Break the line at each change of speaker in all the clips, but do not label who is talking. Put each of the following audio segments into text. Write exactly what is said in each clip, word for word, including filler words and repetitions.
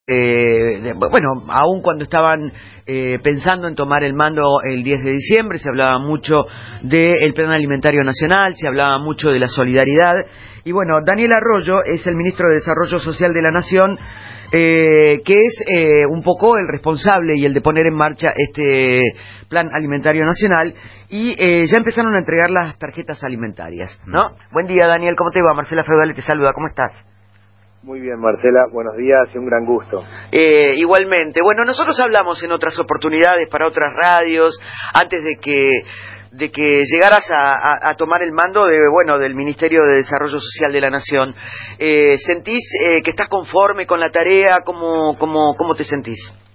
Eh, de, bueno, aún cuando estaban eh, pensando en tomar el mando el diez de diciembre, se hablaba mucho del Plan Alimentario Nacional, se hablaba mucho de la solidaridad. Y bueno, Daniel Arroyo es el ministro de Desarrollo Social de la Nación, eh, que es eh, un poco el responsable y el de poner en marcha este Plan Alimentario Nacional. Y eh, ya empezaron a entregar las tarjetas alimentarias, ¿no? Mm. Buen día, Daniel, ¿cómo te va? Marcela Feudale te saluda, ¿cómo estás?
Muy bien, Marcela, buenos días y un gran gusto.
Eh, igualmente. Bueno, nosotros hablamos en otras oportunidades para otras radios, antes de que de que llegaras a, a, a tomar el mando de bueno del Ministerio de Desarrollo Social de la Nación. Eh, ¿Sentís eh, que estás conforme con la tarea? ¿Cómo, cómo, cómo te sentís?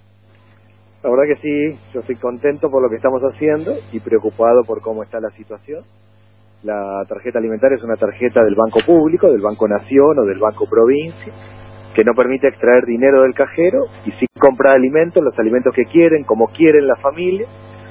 La verdad que sí, yo estoy contento por lo que estamos haciendo y preocupado por cómo está la situación. La tarjeta alimentaria es una tarjeta del Banco Público, del Banco Nación o del Banco Provincia, que no permite extraer dinero del cajero y sí comprar alimentos, los alimentos que quieren, como quieren la familia.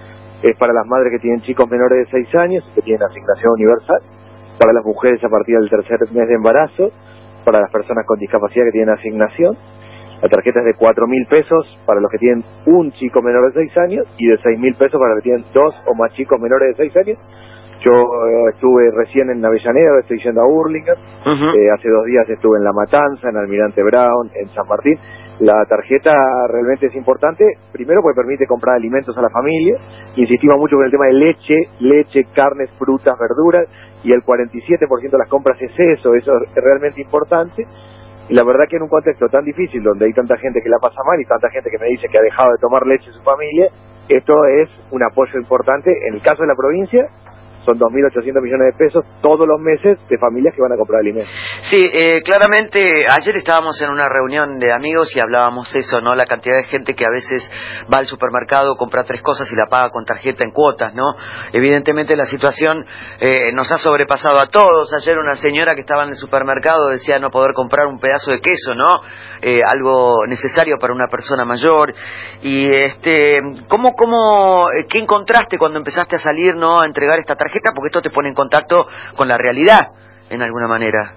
Es para las madres que tienen chicos menores de seis años, que tienen asignación universal, para las mujeres a partir del tercer mes de embarazo, para las personas con discapacidad que tienen asignación. La tarjeta es de cuatro mil pesos para los que tienen un chico menor de seis años y de seis mil pesos para los que tienen dos o más chicos menores de seis años. Yo eh, estuve recién en Avellaneda, estoy yendo a Hurlingham, uh-huh. eh, hace dos días estuve en La Matanza, en Almirante Brown, en San Martín. La tarjeta realmente es importante, primero porque permite comprar alimentos a la familia, insistimos mucho con el tema de leche, leche, carnes, frutas, verduras, y el cuarenta y siete por ciento de las compras es eso, eso es realmente importante. Y la verdad que en un contexto tan difícil, donde hay tanta gente que la pasa mal y tanta gente que me dice que ha dejado de tomar leche en su familia, esto es un apoyo importante. En el caso de la provincia, son dos mil ochocientos millones de pesos todos los meses de familias que van a comprar alimentos.
Sí, eh, claramente ayer estábamos en una reunión de amigos y hablábamos eso, ¿no? La cantidad de gente que a veces va al supermercado, compra tres cosas y la paga con tarjeta en cuotas, ¿no? Evidentemente la situación eh, nos ha sobrepasado a todos. Ayer una señora que estaba en el supermercado decía no poder comprar un pedazo de queso, ¿no? Eh, algo necesario para una persona mayor. Y este, ¿cómo, cómo, qué encontraste cuando empezaste a salir, ¿no? A entregar esta tarjeta? Porque esto te pone en contacto con la realidad, en alguna manera.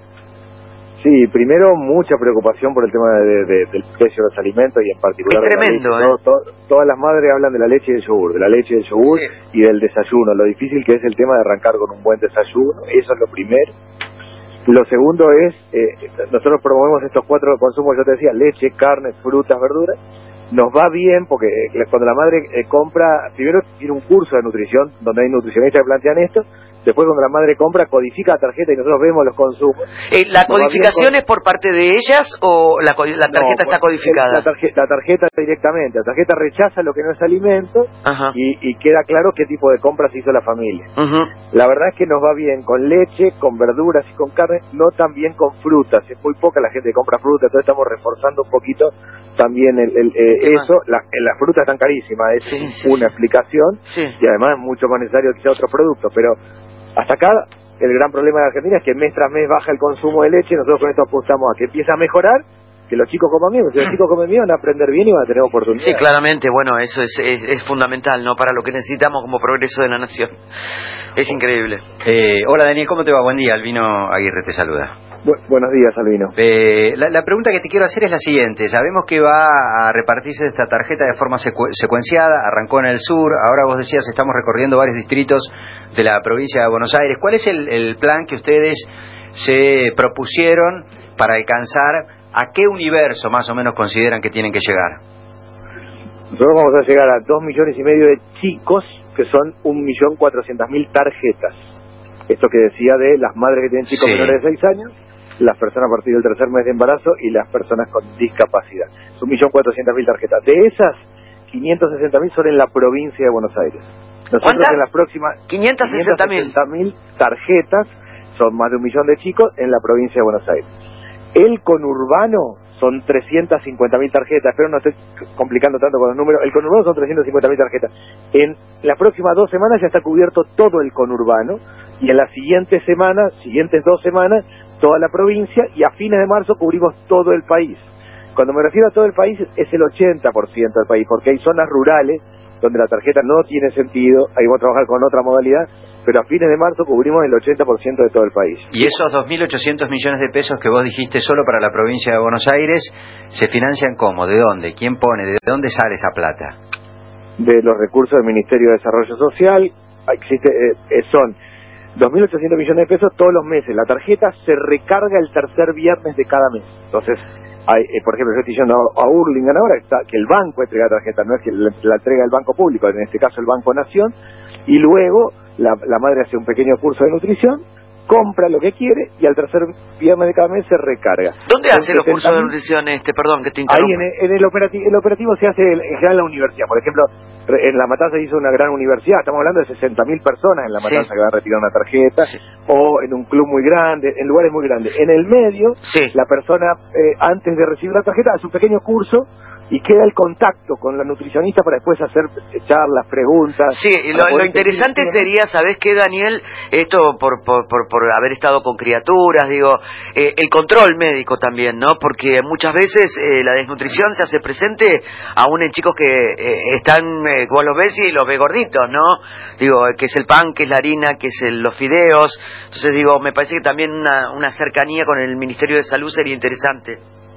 Sí, primero mucha preocupación por el tema de, de, del precio de los alimentos y en particular
es tremendo,
de la leche.
¿eh?
Todo, todo, todas las madres hablan de la leche y del yogur, de la leche y del yogur, sí, y del desayuno, lo difícil que es el tema de arrancar con un buen desayuno, eso es lo primero. Lo segundo es, eh, nosotros promovemos estos cuatro consumos, yo te decía, leche, carne, frutas, verduras. Nos va bien porque eh, cuando la madre eh, compra, primero tiene un curso de nutrición donde hay nutricionistas que plantean esto, después cuando la madre compra codifica la tarjeta y nosotros vemos los consumos.
Eh, ¿La codificación con... es por parte de ellas o la, la tarjeta no, está codificada?
La, tarje, la tarjeta directamente, la tarjeta rechaza lo que no es alimento y, y queda claro qué tipo de compras hizo la familia. Uh-huh. La verdad es que nos va bien con leche, con verduras y con carne, no tan bien con frutas, es muy poca la gente que compra frutas, entonces estamos reforzando un poquito también el, el, eh, eso. La, las frutas están carísimas, es sí, sí, una sí. explicación, sí. y además es mucho más necesario que otros productos, pero hasta acá el gran problema de Argentina es que mes tras mes baja el consumo de leche. Nosotros con esto apostamos a que empiece a mejorar, que los chicos coman bien, si los chicos comen bien van a aprender bien y van a tener oportunidades.
Sí, claramente, bueno, eso es, es, es fundamental, ¿no? Para lo que necesitamos como progreso de la nación. Es increíble.
Eh, hola Daniel, ¿cómo te va? Buen día, Albino Aguirre te saluda.
Bu buenos días, Albino.
Eh, la, la pregunta que te quiero hacer es la siguiente. Sabemos que va a repartirse esta tarjeta de forma secu secuenciada, arrancó en el sur, ahora vos decías estamos recorriendo varios distritos de la provincia de Buenos Aires. ¿Cuál es el, el plan que ustedes se propusieron para alcanzar? ¿A qué universo más o menos consideran que tienen que llegar?
Nosotros vamos a llegar a dos millones y medio de chicos, que son un millón cuatrocientas mil tarjetas. Esto que decía de las madres que tienen chicos sí. menores de seis años, las personas a partir del tercer mes de embarazo y las personas con discapacidad. Es un millón cuatrocientas mil tarjetas. De esas, quinientos sesenta mil son en la provincia de Buenos Aires. Nosotros
¿Cuántas?
En las próximas
quinientas sesenta mil
tarjetas, son más de un millón de chicos en la provincia de Buenos Aires. El conurbano son trescientas cincuenta mil tarjetas, pero no estoy complicando tanto con los números. El conurbano son trescientas cincuenta mil tarjetas. En las próximas dos semanas ya está cubierto todo el conurbano, y en las siguientes semanas, siguientes dos semanas, toda la provincia, y a fines de marzo cubrimos todo el país. Cuando me refiero a todo el país, es el ochenta por ciento del país, porque hay zonas rurales donde la tarjeta no tiene sentido, ahí vamos a trabajar con otra modalidad, pero a fines de marzo cubrimos el ochenta por ciento de todo el país.
Y esos dos mil ochocientos millones de pesos que vos dijiste solo para la provincia de Buenos Aires, ¿se financian cómo? ¿De dónde? ¿Quién pone? ¿De dónde sale esa plata?
De los recursos del Ministerio de Desarrollo Social, existe, eh, son dos mil ochocientos millones de pesos todos los meses. La tarjeta se recarga el tercer viernes de cada mes. Entonces, hay, eh, por ejemplo, yo estoy yendo a, a Hurlingham ahora, está, que el banco entrega la tarjeta, no es que la, la entrega el banco público, en este caso el Banco Nación, y luego la, la madre hace un pequeño curso de nutrición, compra lo que quiere y al tercer viernes de cada mes se recarga.
¿Dónde hace los cursos de nutrición este? Perdón, que te interrumpa.
Ahí en el, en el, operativo, el operativo se hace en general en la universidad. Por ejemplo, en La Matanza se hizo una gran universidad, estamos hablando de sesenta mil personas en La Matanza, sí, que van a retirar una tarjeta, sí, o en un club muy grande, en lugares muy grandes. En el medio, sí, la persona eh, antes de recibir la tarjeta hace un pequeño curso y queda el contacto con la nutricionista para después hacer charlas, preguntas.
Sí, y lo, lo interesante sería, ¿sabés qué, Daniel? Esto por, por, por, por haber estado con criaturas, digo, eh, el control médico también, ¿no? Porque muchas veces eh, la desnutrición se hace presente aún en chicos que eh, están, eh, vos los ves y los ves gorditos, ¿no? Digo, que es el pan, que es la harina, que es el, los fideos. Entonces, digo, me parece que también una, una cercanía con el Ministerio de Salud sería interesante.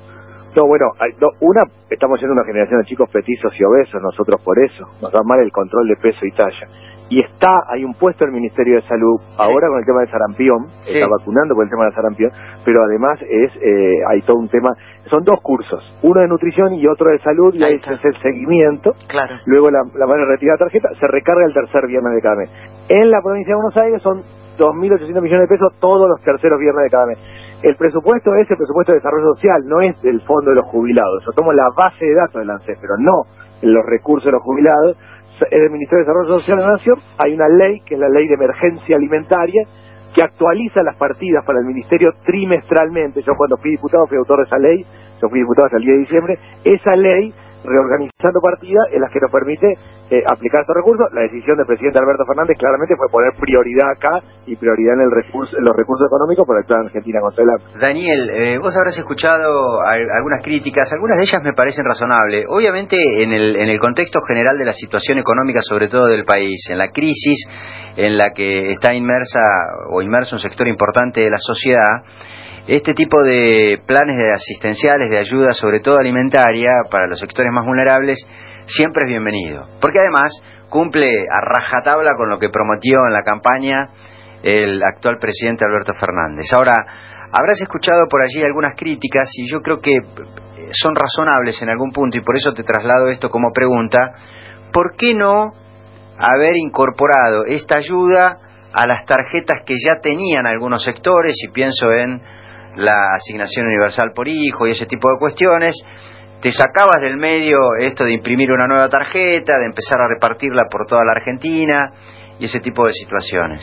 No, bueno, hay, no, una, estamos en una generación de chicos petizos y obesos, nosotros por eso, nos da mal el control de peso y talla. Y está, hay un puesto del Ministerio de Salud, sí, ahora con el tema del sarampión, sí, está vacunando con el tema del sarampión, pero además es, eh, hay todo un tema, son dos cursos, uno de nutrición y otro de salud, y ahí se hace el seguimiento, claro. Luego la, la madre retira la tarjeta, se recarga el tercer viernes de cada mes. En la provincia de Buenos Aires son dos mil ochocientos millones de pesos todos los terceros viernes de cada mes. El presupuesto es el presupuesto de desarrollo social, no es del fondo de los jubilados. Yo tomo la base de datos del ANSES, pero no los recursos de los jubilados. Es del Ministerio de Desarrollo Social de la Nación. Hay una ley, que es la Ley de Emergencia Alimentaria, que actualiza las partidas para el Ministerio trimestralmente. Yo cuando fui diputado fui autor de esa ley, yo fui diputado hasta el diez de diciembre. Esa ley, reorganizando partidas, es la que nos permite eh, aplicar estos recursos. La decisión del presidente Alberto Fernández claramente fue poner prioridad acá y prioridad en el recurso, en los recursos económicos por el plan Argentina contra el hambre.
Daniel, eh, vos habrás escuchado algunas críticas, algunas de ellas me parecen razonables. Obviamente en el, en el contexto general de la situación económica, sobre todo del país, en la crisis en la que está inmersa o inmerso un sector importante de la sociedad, este tipo de planes asistenciales de ayuda, sobre todo alimentaria, para los sectores más vulnerables, siempre es bienvenido. Porque además cumple a rajatabla con lo que prometió en la campaña el actual presidente Alberto Fernández. Ahora, habrás escuchado por allí algunas críticas y yo creo que son razonables en algún punto y por eso te traslado esto como pregunta. ¿Por qué no haber incorporado esta ayuda a las tarjetas que ya tenían algunos sectores? Y pienso en la asignación universal por hijo y ese tipo de cuestiones. Te sacabas del medio esto de imprimir una nueva tarjeta, de empezar a repartirla por toda la Argentina y ese tipo de situaciones.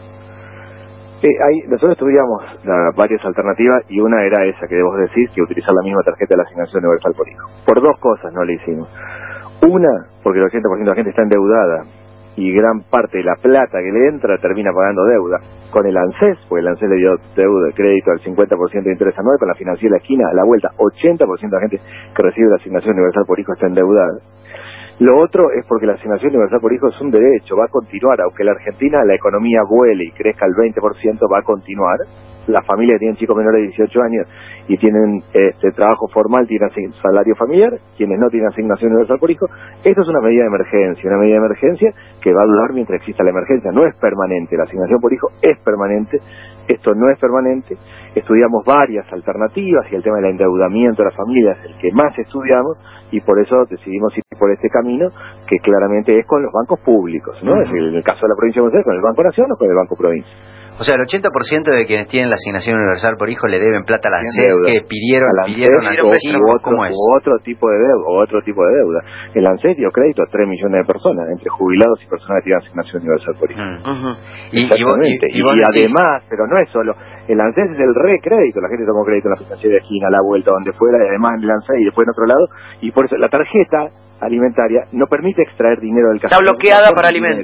Eh, ahí, nosotros estudiamos la, varias alternativas y una era esa que debemos decir, que utilizar la misma tarjeta de la asignación universal por hijo. Por dos cosas no le hicimos. Una, porque el ochenta por ciento de la gente está endeudada y gran parte de la plata que le entra termina pagando deuda con el ANSES, porque el ANSES le dio deuda de crédito al cincuenta por ciento de interés anual, con la financiera esquina a la vuelta, ochenta por ciento de la gente que recibe la asignación universal por hijo está endeudada. Lo otro es porque la asignación universal por hijo es un derecho, va a continuar, aunque en la Argentina la economía vuele y crezca al veinte por ciento, va a continuar. Las familias que tienen chicos menores de dieciocho años y tienen este trabajo formal, tienen salario familiar, quienes no tienen asignación universal por hijo. Esto es una medida de emergencia, una medida de emergencia que va a durar mientras exista la emergencia, no es permanente, la asignación por hijo es permanente, esto no es permanente. Estudiamos varias alternativas y el tema del endeudamiento de las familias es el que más estudiamos y por eso decidimos ir por este camino que claramente es con los bancos públicos, ¿no? Uh-huh. Es en el caso de la provincia de Buenos Aires con el Banco Nación o con el Banco Provincia.
O sea, el ochenta por ciento de quienes tienen la asignación universal por hijo le deben plata al ANSES que pidieron, pidieron
al ANSES u otro, ¿cómo es? U otro tipo de deuda, o otro tipo de deuda. El ANSES dio crédito a tres millones de personas, entre jubilados y personas que tienen asignación universal por hijo.
Uh-huh.
Exactamente. Y, y, y, y, y además, pero no es solo, el ANSES es el recrédito, la gente tomó crédito en la financiera de esquina, a la vuelta, donde fuera, y además en el ANSES y después en otro lado, y por eso la tarjeta alimentaria no permite extraer dinero del cajero.
Está bloqueada para alimentos.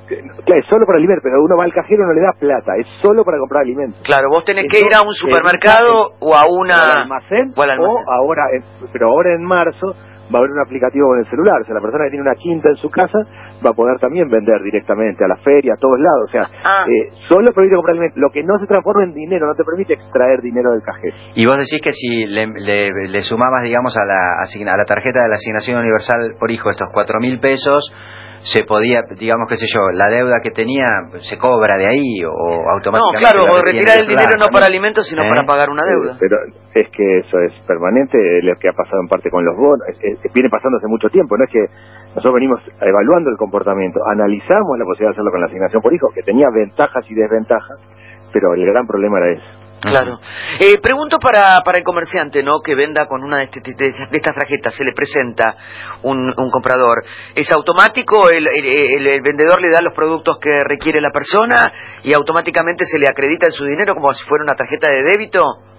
Claro, es solo para alimentos, pero uno va al cajero y no le da plata, es solo para comprar alimentos.
Claro, vos tenés
Eso,
que ir a un supermercado
eh,
o a una...
o al almacén,
o, al almacén.
o ahora, pero ahora en marzo va a haber un aplicativo con el celular, o sea, la persona que tiene una quinta en su casa va a poder también vender directamente a la feria, a todos lados, o sea,
ah.
eh, solo permite comprar alimentos, lo que no se transforma en dinero, no te permite extraer dinero del cajero.
Y vos decís que si le, le, le sumabas, digamos, a la, a la tarjeta de la asignación universal por hijo estos cuatro mil pesos, se podía, digamos, qué sé yo, la deuda que tenía se cobra de ahí o automáticamente...
No, claro, o retirar el dinero no para alimentos, sino
¿Eh?
para pagar una deuda.
Eh, pero es que eso es permanente, lo que ha pasado en parte con los bonos, es, es, viene pasando hace mucho tiempo, no es que nosotros venimos evaluando el comportamiento, analizamos la posibilidad de hacerlo con la asignación por hijo, que tenía ventajas y desventajas, pero el gran problema era eso.
Claro. Eh, pregunto para para el comerciante, ¿no? Que venda con una de, este, de, de estas tarjetas, se le presenta un, un comprador. ¿Es automático? El, el, el, el vendedor le da los productos que requiere la persona y automáticamente se le acredita en su dinero como si fuera una tarjeta de débito?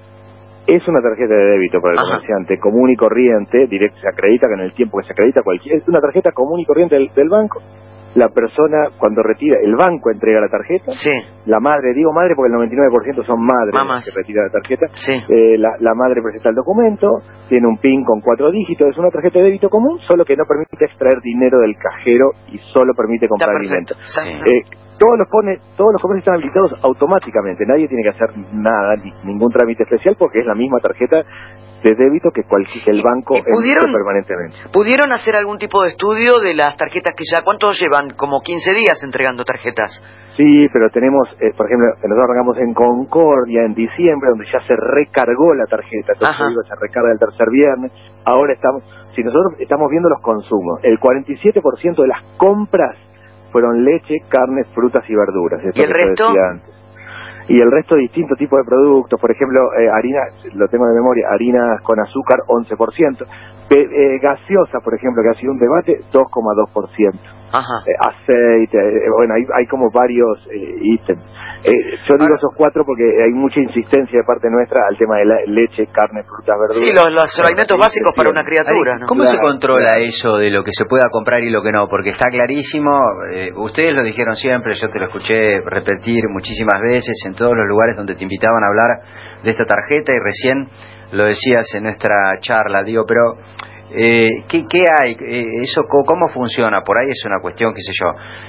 Es una tarjeta de débito para el
Ajá.
comerciante común y corriente, directo se acredita que en el tiempo que se acredita cualquier, es una tarjeta común y corriente del, del banco. La persona cuando retira, el banco entrega la tarjeta,
Sí.
la madre, digo madre porque el noventa y nueve por ciento son madres
Mamás.
que retiran la tarjeta,
Sí.
eh, la, la madre presenta el documento, tiene un PIN con cuatro dígitos, es una tarjeta de débito común, solo que no permite extraer dinero del cajero y solo permite comprar
Está perfecto.
alimentos.
Sí.
Eh, todos los pone, todos los comercios están habilitados automáticamente, nadie tiene que hacer nada, ni, ningún trámite especial porque es la misma tarjeta de débito que cualquier que el banco emite permanentemente.
¿Pudieron hacer algún tipo de estudio de las tarjetas que ya, cuántos llevan? Como quince días entregando tarjetas.
Sí, pero tenemos, eh, por ejemplo, nosotros arrancamos en Concordia en diciembre, donde ya se recargó la tarjeta, entonces digo, se recarga el tercer viernes. Ahora estamos, si nosotros estamos viendo los consumos, el cuarenta y siete por ciento de las compras fueron leche, carnes, frutas y verduras.
¿Y el resto?
Y el resto de distintos tipos de productos, por ejemplo, eh, harina, lo tengo de memoria, harinas con azúcar, once por ciento. Pe eh, gaseosa, por ejemplo, que ha sido un debate, dos coma dos por ciento.
Ajá.
Eh, aceite, eh, bueno, hay, hay como varios eh, ítems. Eh, yo digo esos cuatro porque hay mucha insistencia de parte nuestra al tema de la leche, carne, frutas, verduras.
Sí, los, los alimentos básicos para una criatura, ¿no?
¿Cómo
claro,
se controla
claro.
eso de lo que se pueda comprar y lo que no? Porque está clarísimo, eh, ustedes lo dijeron siempre, yo te lo escuché repetir muchísimas veces en todos los lugares donde te invitaban a hablar de esta tarjeta y recién lo decías en nuestra charla, digo, pero... Eh, ¿qué, ¿Qué hay? Eh, eso ¿Cómo funciona? Por ahí es una cuestión, qué sé yo.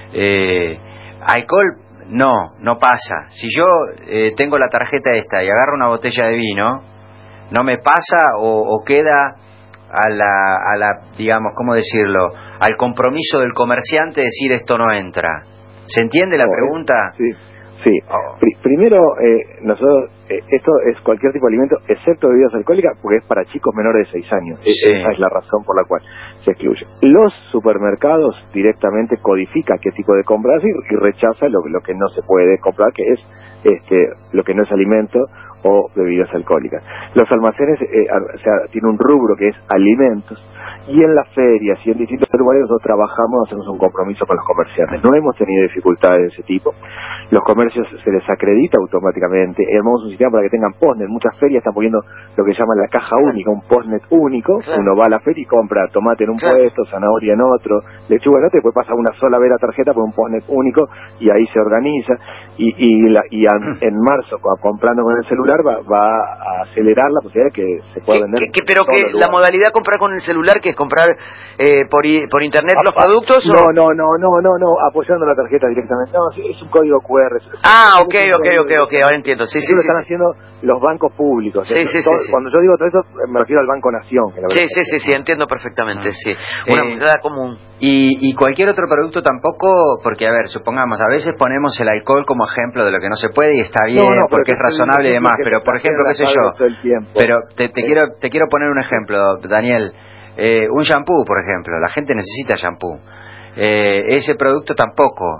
Eh, ¿Alcohol? No, no pasa. Si yo eh, tengo la tarjeta esta y agarro una botella de vino, ¿no me pasa o, o queda a la, a la, digamos, ¿cómo decirlo? Al compromiso del comerciante decir esto no entra? ¿Se entiende la
oh,
pregunta?
Sí. Sí,
oh.
Pr primero, eh, nosotros, eh, esto es cualquier tipo de alimento, excepto bebidas alcohólicas, porque es para chicos menores de seis años. Sí. Esa es la razón por la cual se excluye. Los supermercados directamente codifican qué tipo de compras y, y rechaza lo, lo que no se puede comprar, que es este, lo que no es alimento o bebidas alcohólicas. Los almacenes, eh, o sea, tiene un rubro que es alimentos, y en las ferias y en distintos lugares nosotros trabajamos, hacemos un compromiso con los comerciantes. No hemos tenido dificultades de ese tipo. Los comercios se les acredita automáticamente. Armamos un sistema para que tengan postnet. Muchas ferias están poniendo lo que llaman la caja única, un postnet único. Claro. Uno va a la feria y compra tomate en un claro. puesto, zanahoria en otro, lechuga en otro, y después pasa una sola vez la tarjeta por un postnet único y ahí se organiza. Y, y, la, y a, en marzo, comprando con el celular, va, va a acelerar la posibilidad de que se pueda vender.
¿Qué, qué, pero que la modalidad de comprar con el celular, que es comprar eh, por, por internet los productos?
No, o... no, no, no, no, no, apoyando la tarjeta directamente. No, es un código Q R.
Ah, ok, ok, ok, ok, ahora entiendo. Sí, sí,
eso lo
sí,
están
sí.
haciendo los bancos públicos.
Sí, sí,
todo,
sí, sí.
Cuando yo digo todo eso, me refiero al Banco Nación. Que la
sí, sí, sí, sí, entiendo perfectamente, sí. Una
eh,
moneda común.
Y, y cualquier otro producto tampoco, porque a ver, supongamos, a veces ponemos el alcohol como ejemplo de lo que no se puede y está bien, no, no, porque es razonable y demás, pero por ejemplo, qué sé yo, pero te, te, eh. quiero, te quiero poner un ejemplo, Daniel. Eh, un shampoo, por ejemplo, la gente necesita shampoo. Eh, ese producto tampoco.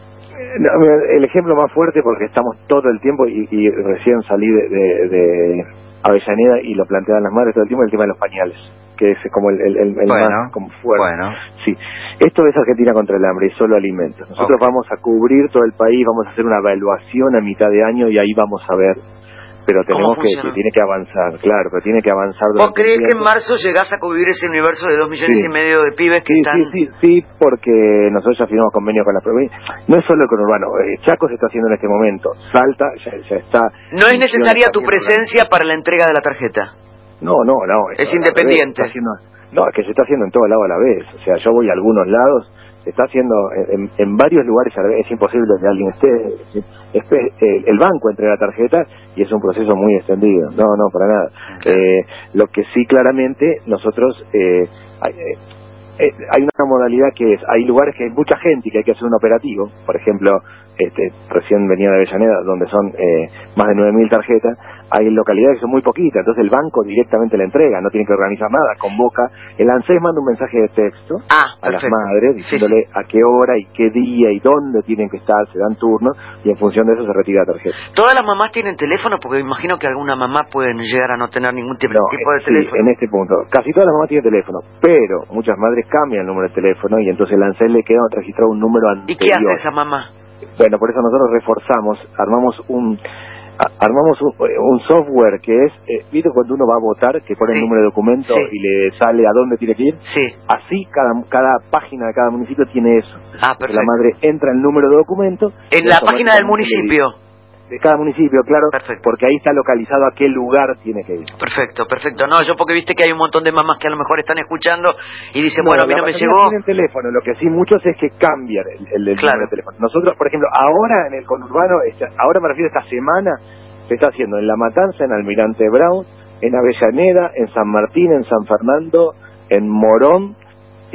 No, el ejemplo más fuerte, porque estamos todo el tiempo, y, y recién salí de, de, de Avellaneda y lo planteaban las madres todo el tiempo, el tema de los pañales, que es como el, el, el, el
bueno,
más como fuerte.
Bueno.
Sí, esto es Argentina contra el hambre y solo alimentos. Nosotros okay. vamos a cubrir todo el país, vamos a hacer una evaluación a mitad de año y ahí vamos a ver pero tenemos que, que tiene que avanzar, claro, pero tiene que avanzar.
¿Vos crees que en marzo llegás a cubrir ese universo de dos millones
sí.
y medio de pibes que
sí,
están...?
Sí, sí, sí, porque nosotros ya firmamos convenio con la provincia. No es solo el conurbano, eh, Chaco se está haciendo en este momento, Salta ya, ya está...
¿No es necesaria tu presencia para la entrega de la tarjeta?
No, no, no.
Es independiente.
Haciendo, no, es que se está haciendo en todo lado a la vez. O sea, yo voy a algunos lados, se está haciendo en, en varios lugares a la vez. Es imposible que alguien esté... El, el banco entrega la tarjeta y es un proceso muy extendido. No, no, para nada. Okay. Eh, lo que sí, claramente, nosotros... Eh, hay, eh, hay una modalidad que es, hay lugares que hay mucha gente y que hay que hacer un operativo. Por ejemplo, este, recién venía de Avellaneda, donde son eh, más de nueve mil tarjetas. Hay localidades que son muy poquitas, entonces el banco directamente le entrega, no tiene que organizar nada, convoca. El ANSES manda un mensaje de texto
ah,
a las madres diciéndole sí, sí. a qué hora y qué día y dónde tienen que estar, se dan turnos y en función de eso se retira la tarjeta.
¿Todas las mamás tienen teléfono? Porque me imagino que alguna mamá puede llegar a no tener ningún tipo,
no,
tipo de
sí,
teléfono.
En este punto, casi todas las mamás tienen teléfono, pero muchas madres cambian el número de teléfono y entonces el ANSES le queda registrado un número anterior.
¿Y qué hace esa mamá?
Bueno, por eso nosotros reforzamos, armamos un... Armamos un, un software que es, eh, ¿viste cuando uno va a votar, que pone sí. el número de documento sí. y le sale a dónde tiene que ir?
Sí.
Así cada cada página de cada municipio tiene eso.
Ah, perfecto.
La madre entra el número de documento.
En la página del municipio.
De cada municipio, claro,
perfecto.
Porque ahí está localizado a qué lugar tiene que ir.
Perfecto, perfecto. No, yo porque viste que hay un montón de mamás que a lo mejor están escuchando y dicen,
no,
bueno, a mí no me llegó.
Tienen teléfono, lo que sí muchos es que cambian el, el, el
claro.
número de teléfono. Nosotros, por ejemplo, ahora en el conurbano, ahora me refiero a esta semana, se está haciendo en La Matanza, en Almirante Brown, en Avellaneda, en San Martín, en San Fernando, en Morón, eh,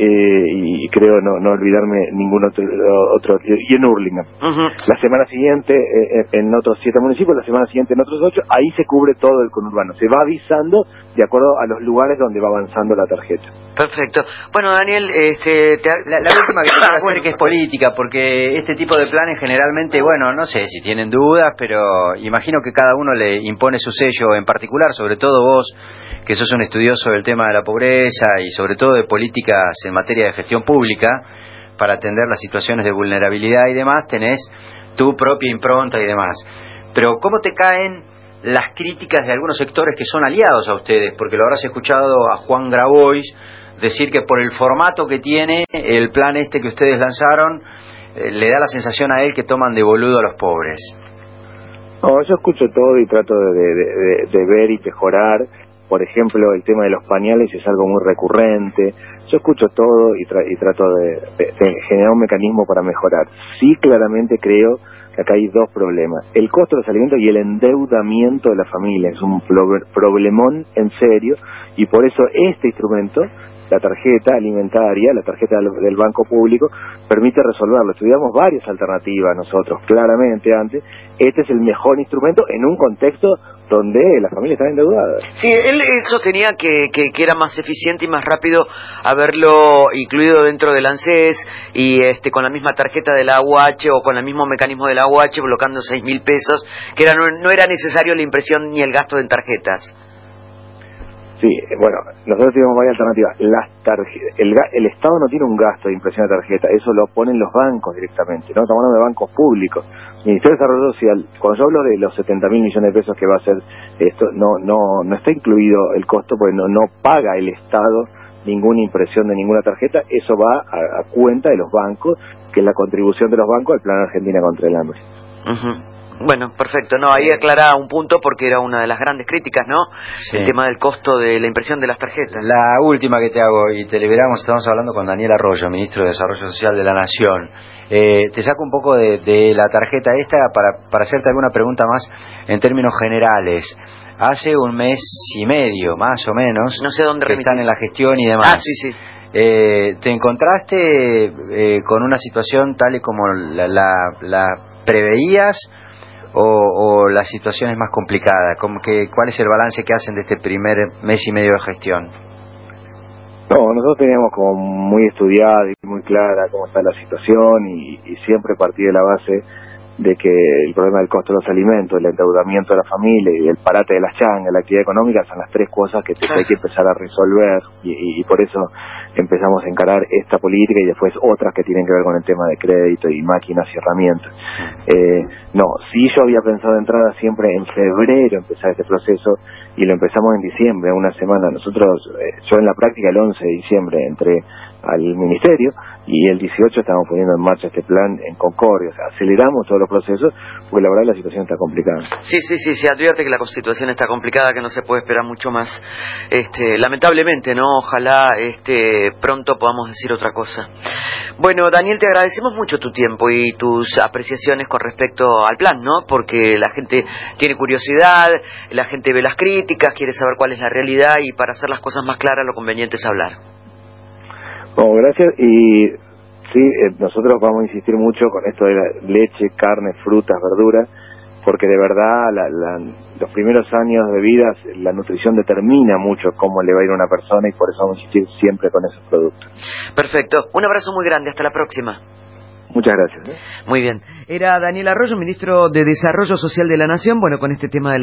y creo no no olvidarme ningún otro, otro y en Hurlingham.
Uh-huh.
La semana siguiente eh, en otros siete municipios, la semana siguiente en otros ocho, ahí se cubre todo el conurbano. Se va avisando de acuerdo a los lugares donde va avanzando la tarjeta.
Perfecto. Bueno, Daniel, este, te...
la, la última que quiero hacer que es política, porque este tipo de planes generalmente, bueno, no sé si tienen dudas, pero imagino que cada uno le impone su sello en particular, sobre todo vos, que sos un estudioso del tema de la pobreza y sobre todo de políticas en materia de gestión pública, para atender las situaciones de vulnerabilidad y demás, tenés tu propia impronta y demás. Pero ¿cómo te caen las críticas de algunos sectores que son aliados a ustedes? Porque lo habrás escuchado a Juan Grabois decir que por el formato que tiene el plan este que ustedes lanzaron, eh, le da la sensación a él que toman de boludo a los pobres.
No, yo escucho todo y trato de, de, de, de ver y mejorar. Por ejemplo, el tema de los pañales es algo muy recurrente. Yo escucho todo y, tra y trato de, de, de generar un mecanismo para mejorar. Sí, claramente creo que acá hay dos problemas. El costo de los alimentos y el endeudamiento de la familia. Es un problemón en serio y por eso este instrumento, la tarjeta alimentaria, la tarjeta del Banco Público, permite resolverlo. Estudiamos varias alternativas nosotros, claramente antes. Este es el mejor instrumento en un contexto donde las familias están endeudadas.
Sí, él, él sostenía que, que, que era más eficiente y más rápido haberlo incluido dentro del ANSES y este con la misma tarjeta de la A U H o con el mismo mecanismo de la A U H bloqueando seis mil pesos, que era, no, no era necesario la impresión ni el gasto en tarjetas.
Sí, bueno, nosotros tenemos varias alternativas. Las tarjetas, el, el Estado no tiene un gasto de impresión de tarjeta, eso lo ponen los bancos directamente, ¿no? Estamos hablando de bancos públicos. El Ministerio de Desarrollo Social, cuando yo hablo de los setenta mil millones de pesos que va a ser esto, no no no está incluido el costo porque no, no paga el Estado ninguna impresión de ninguna tarjeta, eso va a, a cuenta de los bancos, que es la contribución de los bancos al Plan Argentina contra el Hambre.
Uh-huh. Bueno, perfecto. No, ahí aclaraba un punto porque era una de las grandes críticas, ¿no? Sí. El tema del costo de la impresión de las tarjetas.
La última que te hago, y te liberamos, estamos hablando con Daniel Arroyo, Ministro de Desarrollo Social de la Nación. Eh, te saco un poco de, de la tarjeta esta para, para hacerte alguna pregunta más en términos generales. Hace un mes y medio, más o menos,
no sé dónde
que
remitir.
Están en la gestión y demás.
Ah, sí, sí.
Eh, ¿Te encontraste eh, con una situación tal y como la, la, la preveías? O, o la situación es más complicada? ¿Cómo que, ¿Cuál es el balance que hacen de este primer mes y medio de gestión?
No, nosotros teníamos como muy estudiada y muy clara cómo está la situación y, y siempre partí de la base de que el problema del costo de los alimentos, el endeudamiento de la familia y el parate de las changas, la actividad económica son las tres cosas que, te, que hay que empezar a resolver y, y, y por eso empezamos a encarar esta política y después otras que tienen que ver con el tema de crédito y máquinas y herramientas. Eh, no, sí yo había pensado de entrada siempre en febrero empezar este proceso y lo empezamos en diciembre, una semana. Nosotros, eh, yo en la práctica el once de diciembre entré al ministerio y el dieciocho estamos poniendo en marcha este plan en Concordia. O sea, aceleramos todos los procesos porque la verdad la situación está complicada.
Sí, sí, sí, se advierte que la situación está complicada, que no se puede esperar mucho más. Este, lamentablemente, ¿no? Ojalá este, pronto podamos decir otra cosa. Bueno, Daniel, te agradecemos mucho tu tiempo y tus apreciaciones con respecto al plan, ¿no? Porque la gente tiene curiosidad, la gente ve las críticas, quiere saber cuál es la realidad y para hacer las cosas más claras lo conveniente es hablar.
Bueno, gracias. Y sí, eh, nosotros vamos a insistir mucho con esto de la leche, carne, frutas, verduras, porque de verdad la, la, los primeros años de vida la nutrición determina mucho cómo le va a ir a una persona y por eso vamos a insistir siempre con esos productos.
Perfecto. Un abrazo muy grande. Hasta la próxima.
Muchas gracias. ¿eh?
Muy bien. Era Daniel Arroyo, ministro de Desarrollo Social de la Nación, bueno, con este tema de la